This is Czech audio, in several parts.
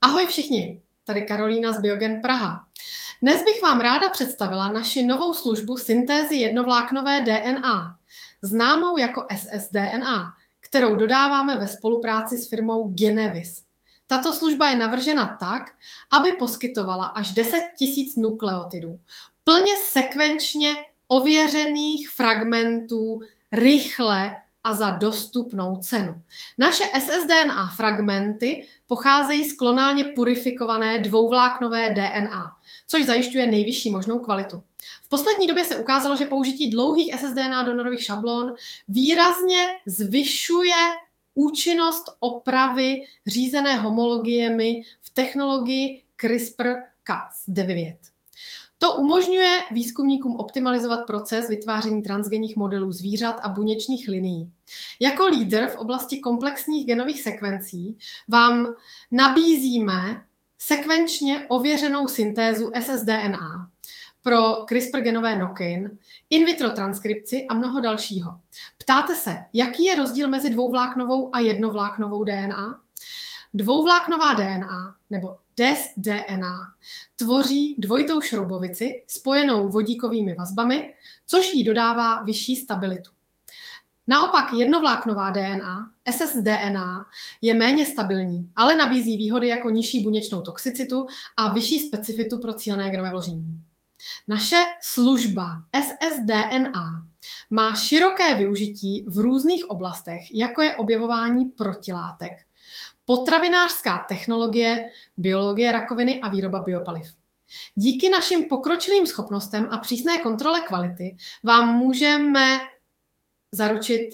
Ahoj všichni, tady Karolína z Biogen Praha. Dnes bych vám ráda představila naši novou službu syntézy jednovláknové DNA, známou jako ssDNA, kterou dodáváme ve spolupráci s firmou Genevis. Tato služba je navržena tak, aby poskytovala až 10 000 nukleotidů, plně sekvenčně ověřených fragmentů rychle a za dostupnou cenu. Naše ssDNA fragmenty pocházejí z klonálně purifikované dvouvláknové DNA, což zajišťuje nejvyšší možnou kvalitu. V poslední době se ukázalo, že použití dlouhých ssDNA donorových šablon výrazně zvyšuje účinnost opravy řízené homologiemi v technologii CRISPR-Cas9. To umožňuje výzkumníkům optimalizovat proces vytváření transgenních modelů zvířat a buněčných linií. Jako lídr v oblasti komplexních genových sekvencí vám nabízíme sekvenčně ověřenou syntézu ssDNA pro CRISPR genové knock-in, in vitro transkripci a mnoho dalšího. Ptáte se, jaký je rozdíl mezi dvouvláknovou a jednovláknovou DNA? Dvouvláknová DNA nebo dsDNA tvoří dvojitou šroubovici spojenou vodíkovými vazbami, což jí dodává vyšší stabilitu. Naopak jednovláknová DNA, ssDNA, je méně stabilní, ale nabízí výhody jako nižší buněčnou toxicitu a vyšší specifitu pro cílené genové vložení. Naše služba ssDNA má široké využití v různých oblastech, jako je objevování protilátek, potravinářská technologie, biologie rakoviny a výroba biopaliv. Díky našim pokročilým schopnostem a přísné kontrole kvality vám můžeme zaručit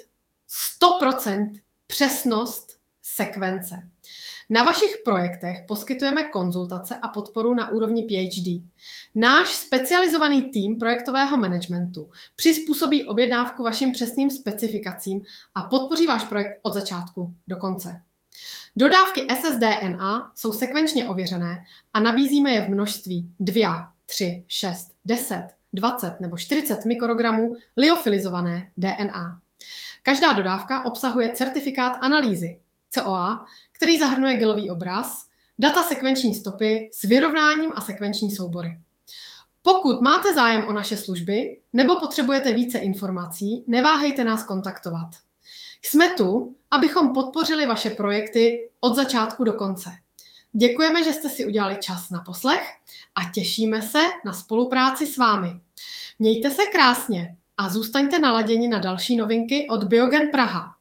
100% přesnost sekvence. Na vašich projektech poskytujeme konzultace a podporu na úrovni PhD. Náš specializovaný tým projektového managementu přizpůsobí objednávku vašim přesným specifikacím a podpoří váš projekt od začátku do konce. Dodávky ssDNA jsou sekvenčně ověřené a nabízíme je v množství 2, 3, 6, 10, 20 nebo 40 mikrogramů liofilizované DNA. Každá dodávka obsahuje certifikát analýzy COA, který zahrnuje gelový obraz, data sekvenční stopy s vyrovnáním a sekvenční soubory. Pokud máte zájem o naše služby nebo potřebujete více informací, neváhejte nás kontaktovat. Jsme tu, abychom podpořili vaše projekty od začátku do konce. Děkujeme, že jste si udělali čas na poslech a těšíme se na spolupráci s vámi. Mějte se krásně a zůstaňte naladěni na další novinky od Biogen Praha.